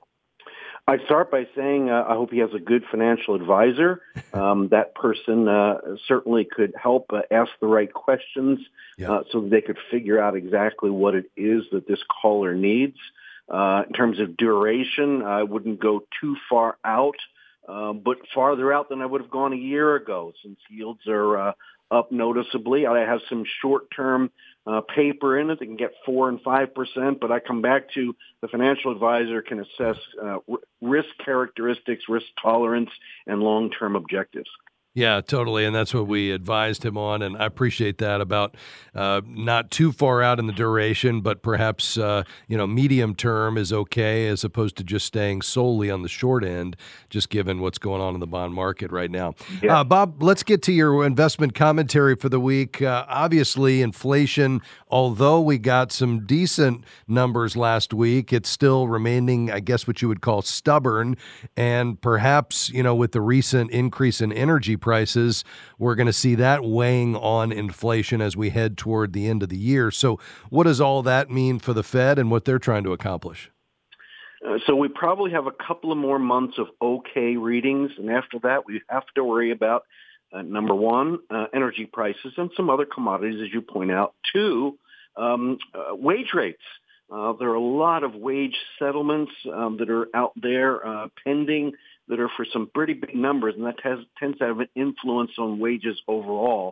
I'd start by saying uh, I hope he has a good financial advisor. Um, that person uh, certainly could help uh, ask the right questions yeah. uh, so that they could figure out exactly what it is that this caller needs. Uh, in terms of duration, I wouldn't go too far out, uh, but farther out than I would have gone a year ago, since yields are uh, up noticeably. I have some short-term Uh, paper in it that can get four and five percent, but I come back to the financial advisor can assess uh, r- risk characteristics, risk tolerance, and long-term objectives. Yeah, totally. And that's what we advised him on. And I appreciate that about uh, not too far out in the duration, but perhaps, uh, you know, medium term is okay as opposed to just staying solely on the short end, just given what's going on in the bond market right now. Yeah. Uh, Bob, let's get to your investment commentary for the week. Uh, obviously, inflation, although we got some decent numbers last week, it's still remaining, I guess, what you would call stubborn. And perhaps, you know, with the recent increase in energy prices, we're going to see that weighing on inflation as we head toward the end of the year. So what does all that mean for the Fed and what they're trying to accomplish? Uh, so we probably have a couple of more months of okay readings, and after that we have to worry about, uh, number one, uh, energy prices and some other commodities, as you point out. Two, um, uh, wage rates. Uh, there are a lot of wage settlements um, that are out there uh, pending that are for some pretty big numbers, and that has, tends to have an influence on wages overall.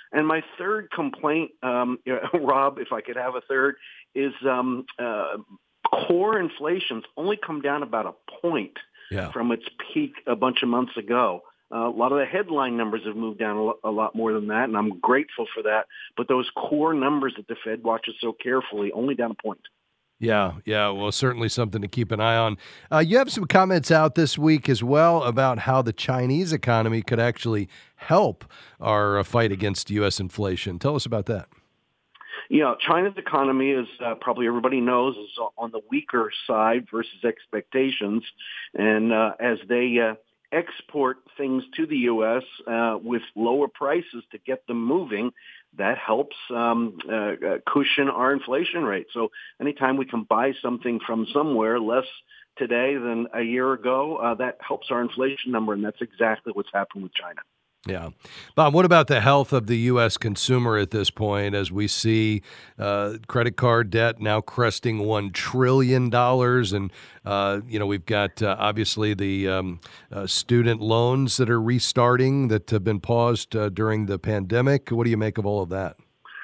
And my third complaint, um, Rob, if I could have a third, is um, uh, core inflation's only come down about a point yeah. from its peak a bunch of months ago. Uh, a lot of the headline numbers have moved down a lot, a lot more than that, and I'm grateful for that. But those core numbers that the Fed watches so carefully, only down a point. Yeah, yeah, well, certainly something to keep an eye on. Uh, you have some comments out this week as well about how the Chinese economy could actually help our uh, fight against U S inflation. Tell us about that. Yeah, China's economy, as uh, probably everybody knows, is on the weaker side versus expectations. And uh, as they uh, export things to the U S uh, with lower prices to get them moving, that helps um, uh, cushion our inflation rate. So anytime we can buy something from somewhere less today than a year ago, uh, that helps our inflation number, and that's exactly what's happened with China. Yeah. Bob, what about the health of the U S consumer at this point as we see uh, credit card debt now cresting one trillion dollars? And, uh, you know, we've got uh, obviously the um, uh, student loans that are restarting that have been paused uh, during the pandemic. What do you make of all of that?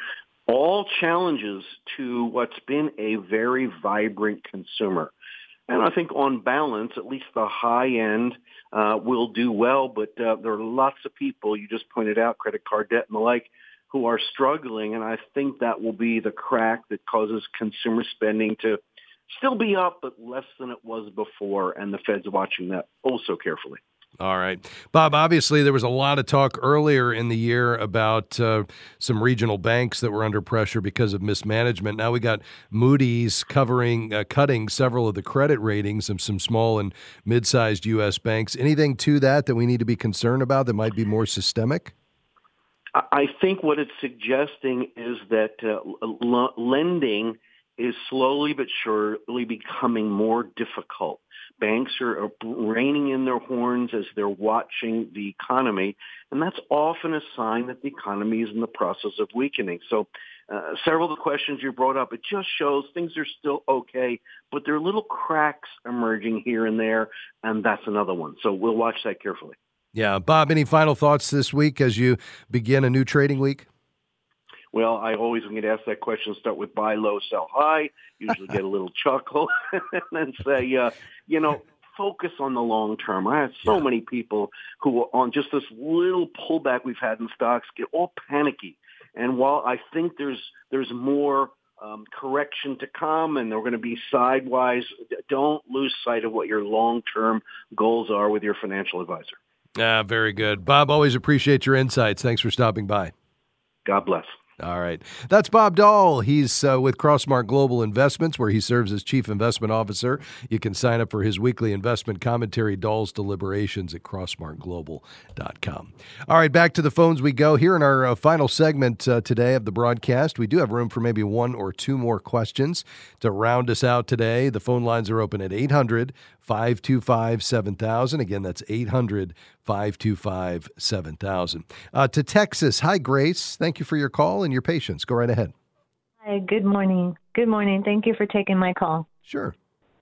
All challenges to what's been a very vibrant consumer. And I think on balance, at least the high end uh, will do well. But uh, there are lots of people, you just pointed out, credit card debt and the like, who are struggling. And I think that will be the crack that causes consumer spending to still be up, but less than it was before. And the Fed's watching that oh so carefully. All right. Bob, obviously there was a lot of talk earlier in the year about uh, some regional banks that were under pressure because of mismanagement. Now we got Moody's covering, uh, cutting several of the credit ratings of some small and mid-sized U S banks. Anything to that that we need to be concerned about that might be more systemic? I think what it's suggesting is that uh, l- lending is slowly but surely becoming more difficult. Banks are reining in their horns as they're watching the economy, and that's often a sign that the economy is in the process of weakening. So uh, several of the questions you brought up, it just shows things are still okay, but there are little cracks emerging here and there, and that's another one. So we'll watch that carefully. Yeah. Bob, any final thoughts this week as you begin a new trading week? Well, I always, when you get asked that question, start with buy low, sell high, usually get a little chuckle, and then say, uh, you know, focus on the long term. I have so yeah. many people who on just this little pullback we've had in stocks get all panicky. And while I think there's there's more um, correction to come and they're going to be sidewise, don't lose sight of what your long-term goals are with your financial advisor. Ah, very good. Bob, always appreciate your insights. Thanks for stopping by. God bless. All right. That's Bob Dahl. He's uh, with Crossmark Global Investments, where he serves as Chief Investment Officer. You can sign up for his weekly investment commentary, Dahl's Deliberations, at crossmark global dot com. All right, back to the phones we go. Here in our uh, final segment uh, today of the broadcast, we do have room for maybe one or two more questions to round us out today. The phone lines are open at eight hundred, five two five, seven thousand. Again, that's eight hundred, five two five, seven thousand. Uh, to Texas. Hi, Grace. Thank you for your call and your patience. Go right ahead. Hi, good morning. Good morning. Thank you for taking my call. Sure.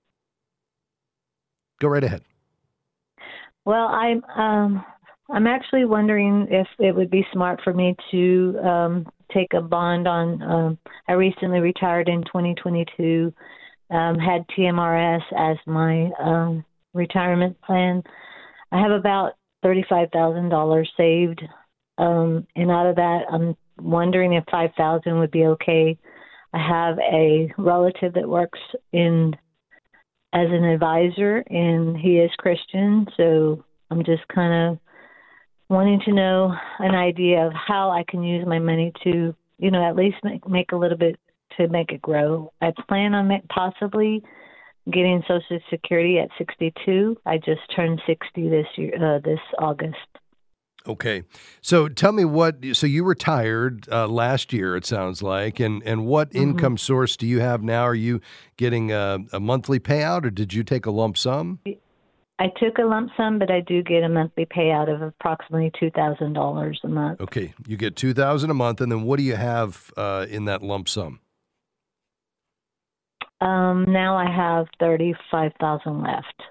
Go right ahead. Well, I'm um, I'm actually wondering if it would be smart for me to um, take a bond on. Um, I recently retired in twenty twenty-two. Um, had T M R S as my um, retirement plan. I have about thirty-five thousand dollars saved, um, and out of that, I'm wondering if five thousand dollars would be okay. I have a relative that works in as an advisor, and he is Christian, so I'm just kind of wanting to know an idea of how I can use my money to, you know, at least make, make a little bit to make it grow. I plan on possibly getting Social Security at sixty-two. I just turned sixty this year, uh, this August. Okay. So tell me what, so you retired uh, last year, it sounds like, and, and what mm-hmm. income source do you have now? Are you getting a, a monthly payout, or did you take a lump sum? I took a lump sum, but I do get a monthly payout of approximately two thousand dollars a month. Okay. You get two thousand dollars a month, and then what do you have uh, in that lump sum? Um, now I have thirty-five thousand dollars left.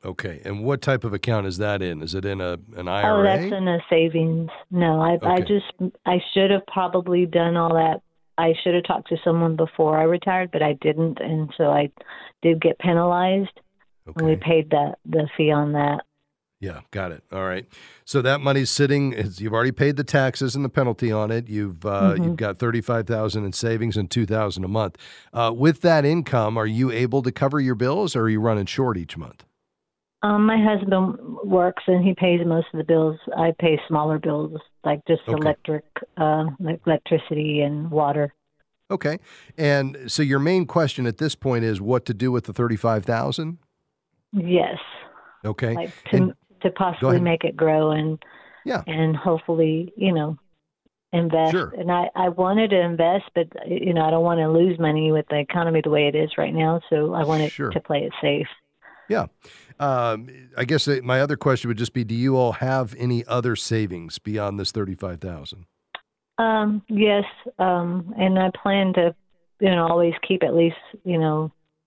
Okay. And what type of account is that in? Is it in a an I R A? Oh, that's in a savings. No, I I Okay. just I should have probably done all that. I should have talked to someone before I retired, but I didn't, and so I did get penalized. And we paid that the fee on that. Yeah, got it. All right. So that money's sitting. it's- You've already paid the taxes and the penalty on it. You've uh, Mhm. you've got thirty-five thousand dollars in savings and two thousand dollars a month. Uh, with that income, are you able to cover your bills, or are you running short each month? Um, my husband works and he pays most of the bills. I pay smaller bills, like just Okay. electric, uh, like electricity and water. Okay. And so your main question at this point is what to do with the thirty-five thousand dollars? Yes, Okay. like to And- to Go possibly ahead. make it grow and Yeah. and hopefully, you know, invest. Sure. And I I wanted to invest, but you know, I don't want to lose money with the economy the way it is right now. So I wanted Sure. to play it safe. Yeah. Um, I guess uh, my other question would just be, do you all have any other savings beyond this thirty-five thousand dollars? Um, yes, um, and I plan to, you know, always keep at least, you know,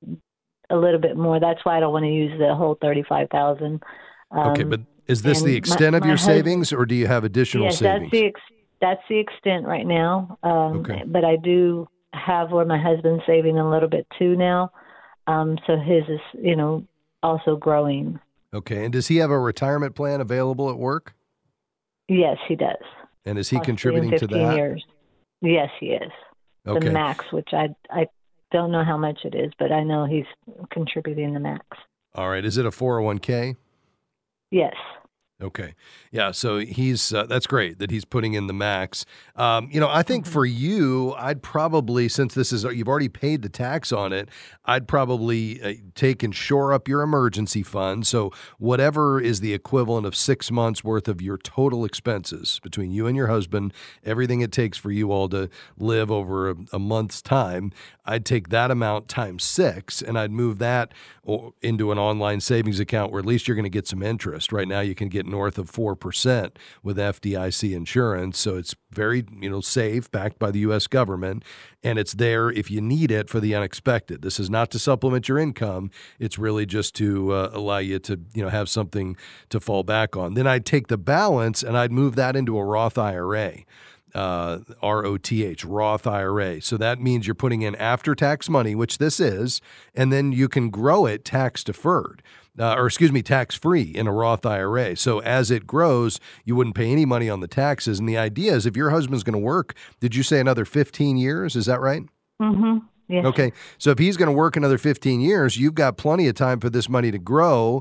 a little bit more. That's why I don't want to use the whole thirty-five thousand. Um, Okay, but is this and the my- extent of my your husband- savings, or do you have additional yes, savings? that's the ex- that's the extent right now. Um, Okay. But I do have where my husband's saving a little bit too now. Um, so his is, you know, also growing. Okay, and does he have a retirement plan available at work? Yes, he does. And is he Possibly in contributing to fifteen that? Years. Yes, he is. Okay. The max, which I I don't know how much it is, but I know he's contributing the max. All right. Is it a four oh one k? Yes. Okay. Yeah. So he's, uh, that's great that he's putting in the max. Um, you know, I think for you, I'd probably, since this is, you've already paid the tax on it, I'd probably uh, take and shore up your emergency fund. So whatever is the equivalent of six months worth of your total expenses between you and your husband, everything it takes for you all to live over a, a month's time, I'd take that amount times six and I'd move that o- into an online savings account where at least you're going to get some interest. Right now you can get north of four percent with F D I C insurance. So it's very, you know, safe, backed by the U S government, and it's there if you need it for the unexpected. This is not to supplement your income. It's really just to uh, allow you to, you know, have something to fall back on. Then I'd take the balance and I'd move that into a Roth I R A. Uh, R O T H, Roth I R A. So that means you're putting in after-tax money, which this is, and then you can grow it tax-deferred, uh, or excuse me, tax-free in a Roth I R A. So as it grows, you wouldn't pay any money on the taxes. And the idea is if your husband's going to work, did you say another fifteen years? Is that right? Mm-hmm. Yes. Okay. So if he's going to work another fifteen years, you've got plenty of time for this money to grow.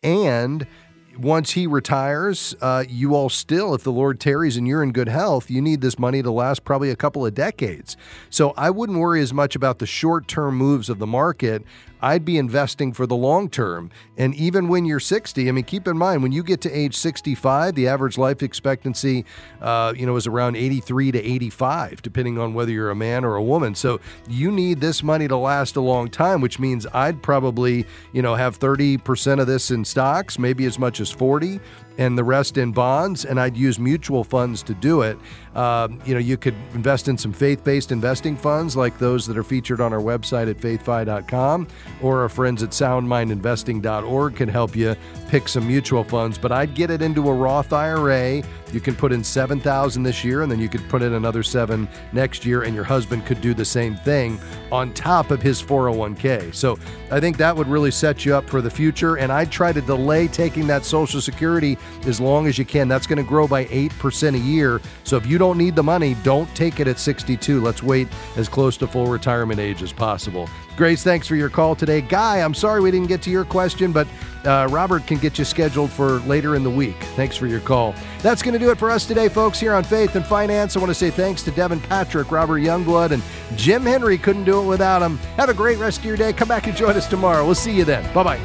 And once he retires, uh, you all still, if the Lord tarries and you're in good health, you need this money to last probably a couple of decades. So I wouldn't worry as much about the short-term moves of the market. I'd be investing for the long term. And even when you're sixty, I mean, keep in mind, when you get to age sixty-five, the average life expectancy, uh, you know, is around eighty-three to eighty-five, depending on whether you're a man or a woman. So you need this money to last a long time, which means I'd probably, you know, have thirty percent of this in stocks, maybe as much as forty, and the rest in bonds, and I'd use mutual funds to do it. Um, you know, you could invest in some faith-based investing funds like those that are featured on our website at faith fi dot com, or our friends at sound mind investing dot org can help you pick some mutual funds. But I'd get it into a Roth I R A. You can put in seven thousand dollars this year, and then you could put in another seven next year, and your husband could do the same thing on top of his four oh one k. So I think that would really set you up for the future, and I'd try to delay taking that Social Security as long as you can. That's going to grow by eight percent a year. So if you don't need the money, don't take it at sixty-two. Let's wait as close to full retirement age as possible. Grace, thanks for your call today. Guy, I'm sorry we didn't get to your question, but uh, Robert can get you scheduled for later in the week. Thanks for your call. That's going to do it for us today, folks, here on Faith and Finance. I want to say thanks to Devin Patrick, Robert Youngblood, and Jim Henry. Couldn't do it without him. Have a great rest of your day. Come back and join us tomorrow. We'll see you then. Bye-bye.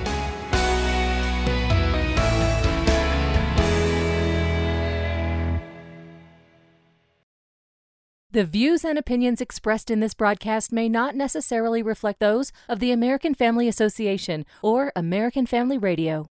The views and opinions expressed in this broadcast may not necessarily reflect those of the American Family Association or American Family Radio.